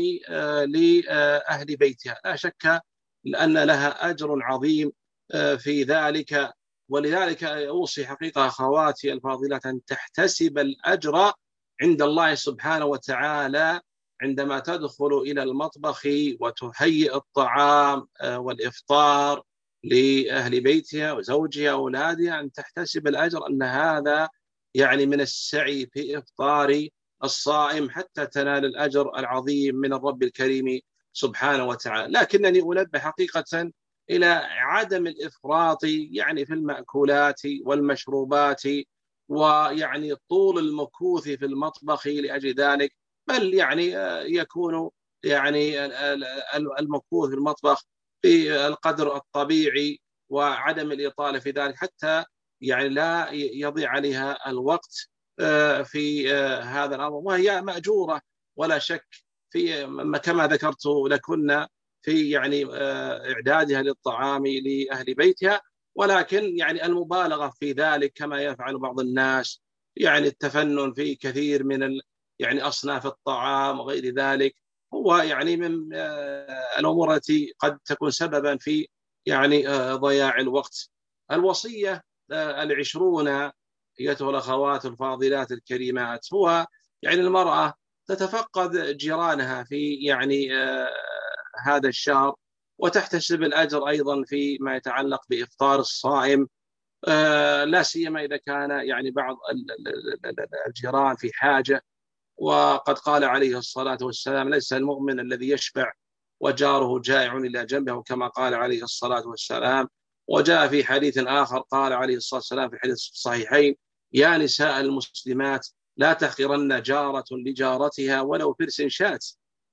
لأهل بيتها؟ لا شك لأن لها أجر عظيم في ذلك. ولذلك أوصي حقيقة أخواتي الفاضلات أن تحتسب الأجر عند الله سبحانه وتعالى عندما تدخل إلى المطبخ وتهيئ الطعام والإفطار لأهل بيتها وزوجها وأولادها، أن تحتسب الأجر أن هذا يعني من السعي في إفطار الصائم حتى تنال الأجر العظيم من الرب الكريم سبحانه وتعالى. لكنني أنبه حقيقة إلى عدم الإفراط يعني في المأكولات والمشروبات، ويعني طول المكوث في المطبخ لأجل ذلك، بل يعني يكون يعني المكوث في المطبخ في القدر الطبيعي وعدم الإطالة في ذلك، حتى يعني لا يضيع عليها الوقت في هذا الأمر. وهي مأجورة ولا شك في كما ذكرت لكن في يعني إعدادها للطعام لأهل بيتها، ولكن يعني المبالغة في ذلك كما يفعل بعض الناس، يعني التفنن في كثير من يعني أصناف الطعام وغير ذلك، هو يعني من الأمور التي قد تكون سببا في يعني ضياع الوقت. الوصية 20 أيتها الأخوات الفاضلات الكريمات هو يعني المرأة تتفقد جيرانها في يعني هذا الشهر، وتحتسب الأجر أيضا في ما يتعلق بإفطار الصائم لا سيما إذا كان يعني بعض الجيران في حاجة. وقد قال عليه الصلاة والسلام: ليس المؤمن الذي يشبع وجاره جائع إلى جنبه، كما قال عليه الصلاة والسلام. وجاء في حديث آخر قال عليه الصلاة والسلام في حديث الصحيحين: يا نساء المسلمات لا تحقرن جارة لجارتها ولو فرس شات.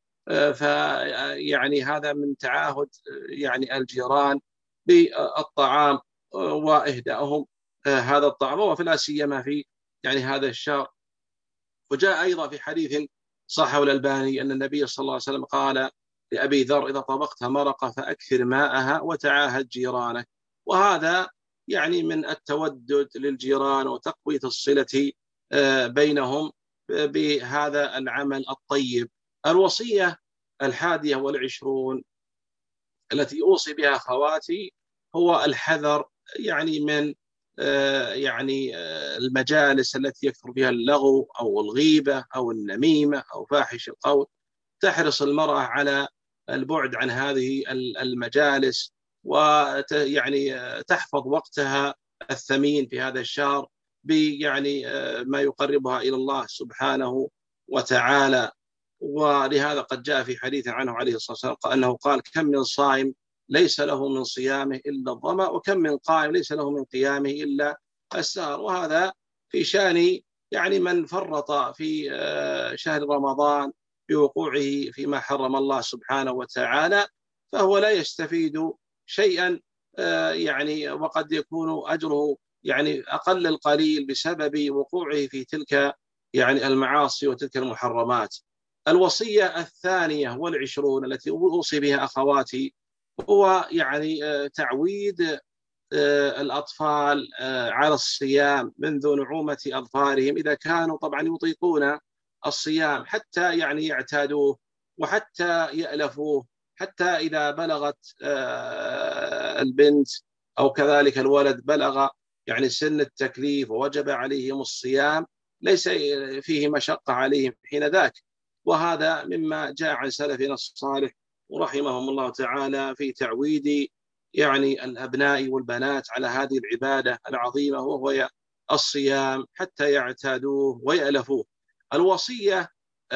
فيعني هذا من تعاهد يعني الجيران بالطعام وإهدائهم هذا الطعام، وفي لا سيما في يعني هذا الشهر. وجاء أيضا في حديث صححه الألباني أن النبي صلى الله عليه وسلم قال لأبي ذر: إذا طبخت مرقة فأكثر ماءها وتعاهد جيرانك. وهذا يعني من التودد للجيران وتقوية الصلة بينهم بهذا العمل الطيب. الوصية 21 التي أوصي بها أخواتي هو الحذر يعني من يعني المجالس التي يكثر فيها اللغو أو الغيبة أو النميمة أو فاحش القول. تحرص المرأة على البعد عن هذه المجالس، ويعني تحفظ وقتها الثمين في هذا الشهر بيعني ما يقربها إلى الله سبحانه وتعالى. ولهذا قد جاء في حديث عنه عليه الصلاة والسلام أنه قال: كم من صائم ليس له من صيامه إلا الظمأ، وكم من قائم ليس له من قيامه إلا السهر. وهذا في شان يعني من فرط في شهر رمضان بوقوعه فيما حرم الله سبحانه وتعالى، فهو لا يستفيد شيئا يعني، وقد يكون أجره يعني أقل القليل بسبب وقوعه في تلك يعني المعاصي وتلك المحرمات. الوصية 22 التي أوصي بها أخواتي هو يعني تعويد الأطفال على الصيام منذ نعومة أظفارهم، إذا كانوا طبعا يطيقون الصيام، حتى يعني يعتادوه وحتى يألفوه. حتى إذا بلغت البنت أو كذلك الولد بلغ يعني سن التكليف ووجب عليهم الصيام، ليس فيه مشقة عليهم حين ذاك. وهذا مما جاء عن سلفنا الصالح ورحمهم الله تعالى في تعويد يعني الأبناء والبنات على هذه العبادة العظيمة، وهو الصيام، حتى يعتادوه ويألفوه. الوصية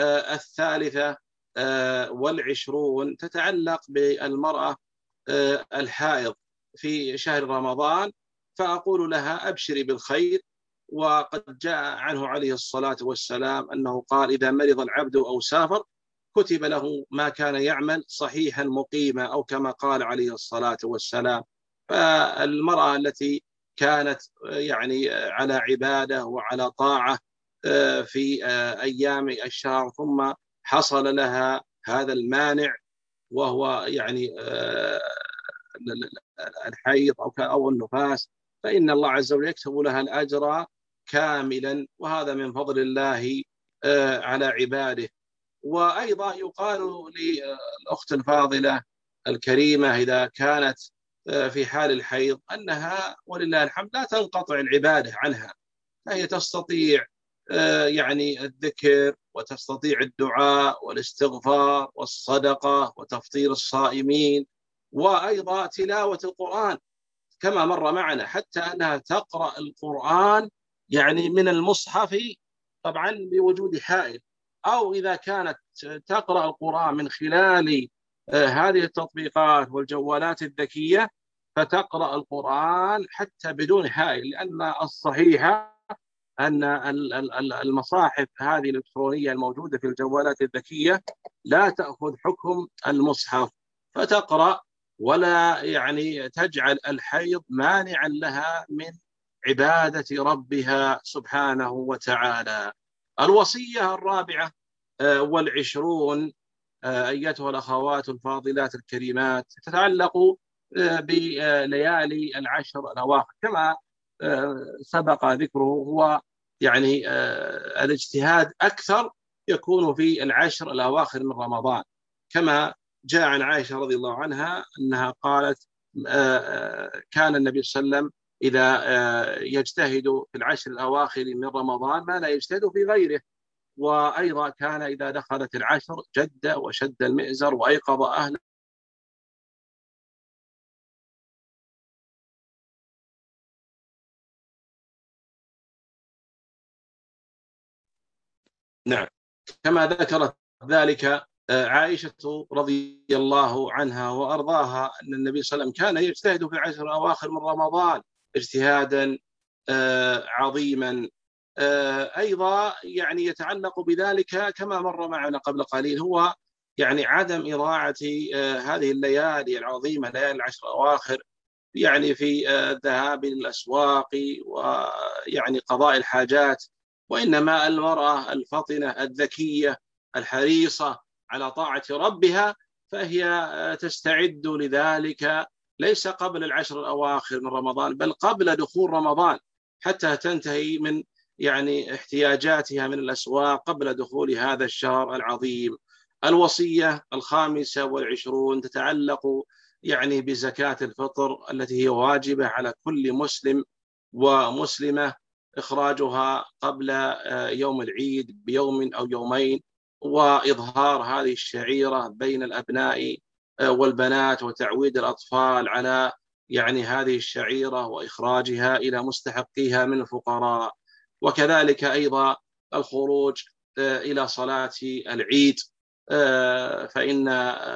23 تتعلق بالمرأة الحائض في شهر رمضان، فأقول لها: أبشري بالخير. وقد جاء عنه عليه الصلاة والسلام أنه قال: إذا مرض العبد أو سافر كتب له ما كان يعمل صحيحا مقيما، أو كما قال عليه الصلاة والسلام. فالمرأة التي كانت يعني على عبادة وعلى طاعة في أيام الشهر، ثم حصل لها هذا المانع وهو يعني الحيض أو النفاس، فإن الله عز وجل يكتب لها الأجر كاملا، وهذا من فضل الله على عباده. وأيضا يقال للأخت الفاضلة الكريمة إذا كانت في حال الحيض أنها ولله الحمد لا تنقطع العبادة عنها، فهي تستطيع يعني الذكر، وتستطيع الدعاء والاستغفار والصدقة وتفطير الصائمين، وأيضا تلاوة القرآن كما مر معنا، حتى أنها تقرأ القرآن يعني من المصحف طبعا بوجود حائل، أو إذا كانت تقرأ القرآن من خلال هذه التطبيقات والجوالات الذكية، فتقرأ القرآن حتى بدون حائل، لأن الصحيح أن المصاحف هذه الإلكترونية الموجودة في الجوالات الذكية لا تأخذ حكم المصحف، فتقرأ ولا يعني تجعل الحيض مانعا لها من عبادة ربها سبحانه وتعالى. الوصية 24 أيتها الأخوات الفاضلات الكريمات تتعلق بليالي العشر الأواخر، كما سبق ذكره. هو يعني الاجتهاد أكثر يكون في العشر الأواخر من رمضان، كما جاء عن عائشة رضي الله عنها أنها قالت: كان النبي صلى الله عليه وسلم إذا يجتهد في العشر الأواخر من رمضان ما لا يجتهد في غيره. وأيضا كان إذا دخلت العشر جد وشد المئزر وأيقظ أهله نعم. كما ذكرت ذلك عائشة رضي الله عنها وأرضاها أن النبي صلى الله عليه وسلم كان يجتهد في العشر الأواخر من رمضان اجتهادا عظيما. أيضا يعني يتعلق بذلك كما مر معنا قبل قليل، هو يعني عدم إضاعة هذه الليالي العظيمة، ليالي العشر الأواخر، يعني في الذهاب إلى الأسواق ويعني قضاء الحاجات، وإنما المرأة الفطنة الذكية الحريصة على طاعة ربها فهي تستعد لذلك ليس قبل العشر الأواخر من رمضان، بل قبل دخول رمضان، حتى تنتهي من يعني احتياجاتها من الأسواق قبل دخول هذا الشهر العظيم. الوصية 25 تتعلق يعني بزكاة الفطر التي هي واجبة على كل مسلم ومسلمة، إخراجها قبل يوم العيد بيوم أو يومين، وإظهار هذه الشعيرة بين الأبناء والبنات، وتعويد الأطفال على يعني هذه الشعيرة وإخراجها إلى مستحقيها من الفقراء. وكذلك أيضا الخروج إلى صلاة العيد، فإن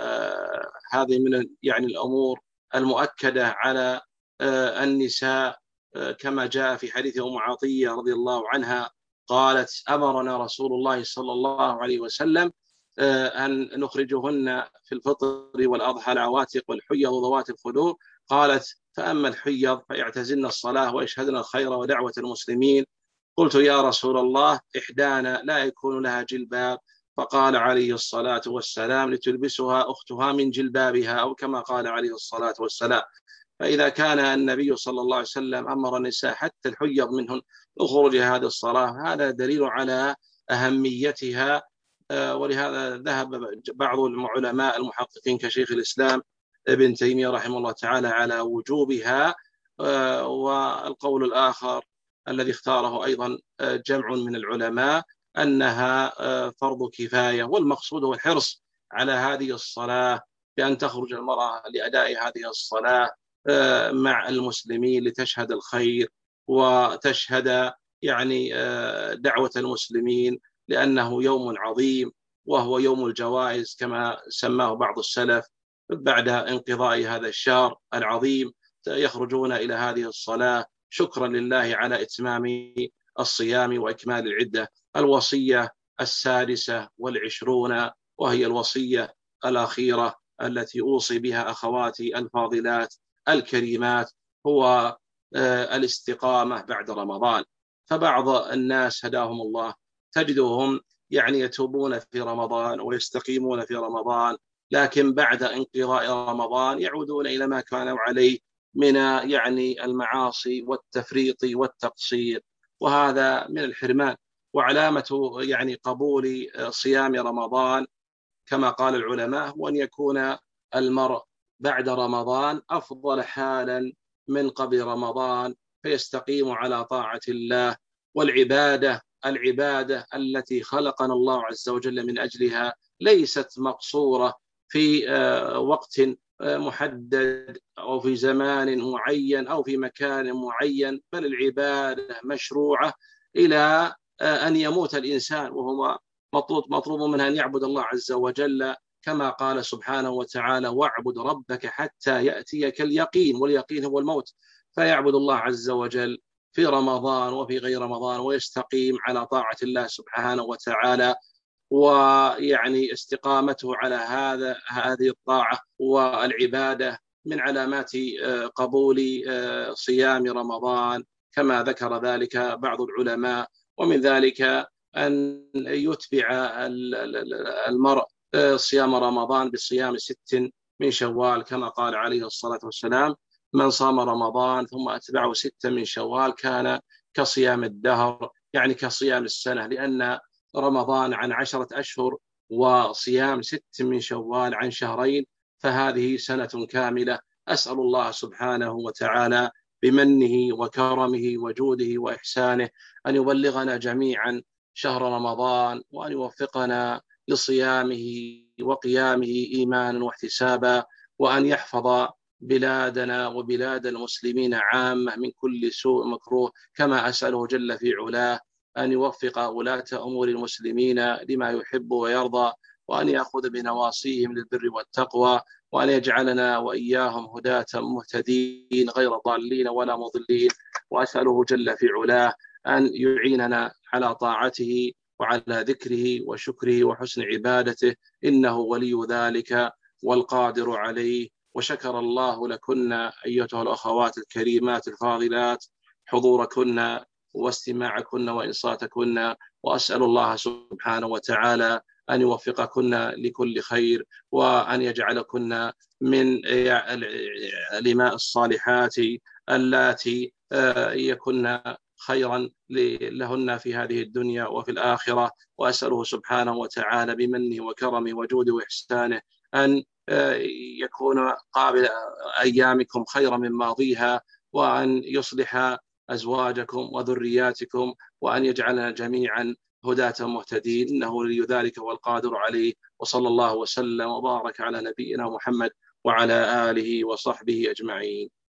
هذه من يعني الأمور المؤكدة على النساء، كما جاء في حديث أم عطية رضي الله عنها قالت: أمرنا رسول الله صلى الله عليه وسلم أن نخرجهن في الفطر والأضحى العواتق والحيض وذوات الخدور. قالت: فأما الحيض فيعتزلن الصلاة ويشهدن الخير ودعوة المسلمين. قلت: يا رسول الله، إحدانا لا يكون لها جلباب. فقال عليه الصلاة والسلام: لتلبسها أختها من جلبابها، أو كما قال عليه الصلاة والسلام. فإذا كان النبي صلى الله عليه وسلم أمر النساء حتى الحيض منهن بخروج هذه الصلاة، هذا دليل على أهميتها. ولهذا ذهب بعض العلماء المحققين كشيخ الإسلام ابن تيمية رحمه الله تعالى على وجوبها. والقول الآخر الذي اختاره أيضا جمع من العلماء أنها فرض كفاية، والمقصود هو الحرص على هذه الصلاة، بأن تخرج المرأة لأداء هذه الصلاة مع المسلمين لتشهد الخير وتشهد يعني دعوة المسلمين، لأنه يوم عظيم، وهو يوم الجوائز كما سماه بعض السلف. بعد انقضاء هذا الشهر العظيم يخرجون إلى هذه الصلاة شكرا لله على إتمام الصيام وإكمال العدة. الوصية 26، وهي الوصية الأخيرة التي أوصي بها أخواتي الفاضلات الكريمات، هو الاستقامة بعد رمضان. فبعض الناس هداهم الله تجدهم يعني يتوبون في رمضان ويستقيمون في رمضان، لكن بعد انقضاء رمضان يعودون إلى ما كانوا عليه من يعني المعاصي والتفريط والتقصير، وهذا من الحرمان. وعلامة يعني قبول صيام رمضان كما قال العلماء هو أن يكون المرء بعد رمضان أفضل حالا من قبل رمضان، فيستقيم على طاعة الله والعبادة. العبادة التي خلقنا الله عز وجل من أجلها ليست مقصورة في وقت محدد أو في زمان معين أو في مكان معين، بل العبادة مشروعة إلى أن يموت الإنسان، وهو مطلوب منها أن يعبد الله عز وجل، كما قال سبحانه وتعالى: واعبد ربك حتى يأتيك اليقين، واليقين هو الموت. فيعبد الله عز وجل في رمضان وفي غير رمضان، ويستقيم على طاعة الله سبحانه وتعالى، ويعني استقامته على هذه الطاعة والعبادة من علامات قبول صيام رمضان، كما ذكر ذلك بعض العلماء. ومن ذلك أن يتبع المرء صيام رمضان بصيام 6 من شوال، كما قال عليه الصلاة والسلام: من صام رمضان ثم أتبعه 6 من شوال كان كصيام الدهر، يعني كصيام السنة، لأن رمضان عن 10 أشهر، وصيام 6 من شوال عن شهرين، فهذه سنة كاملة. أسأل الله سبحانه وتعالى بمنه وكرمه وجوده وإحسانه أن يبلغنا جميعا شهر رمضان، وأن يوفقنا لصيامه وقيامه إيمانا واحتسابا، وأن يحفظ بلادنا وبلاد المسلمين عامة من كل سوء مكروه، كما أسأله جل في علاه أن يوفق ولاة أمور المسلمين لما يحب ويرضى، وأن يأخذ بنواصيهم للبر والتقوى، وأن يجعلنا وإياهم هداة مهتدين غير ضالين ولا مضلين. وأسأله جل في علاه أن يعيننا على طاعته وعلى ذكره وشكره وحسن عبادته، إنه ولي ذلك والقادر عليه. وشكر الله لكن أيتها الأخوات الكريمات الفاضلات حضوركن واستماعكن وإنصاتكن، وأسأل الله سبحانه وتعالى أن يوفقكن لكل خير، وأن يجعلكن من الإماء الصالحات اللاتي يكن خيرا لهن في هذه الدنيا وفي الآخرة. وأسأله سبحانه وتعالى بمنه وكرمه وجوده وإحسانه أن يكون قابل أيامكم خيرا من ماضيها، وأن يصلح أزواجكم وذرياتكم، وأن يجعلنا جميعا هداة مهتدين، إنه ولي ذلك والقادر عليه. وصلى الله وسلم وبارك على نبينا محمد وعلى آله وصحبه أجمعين.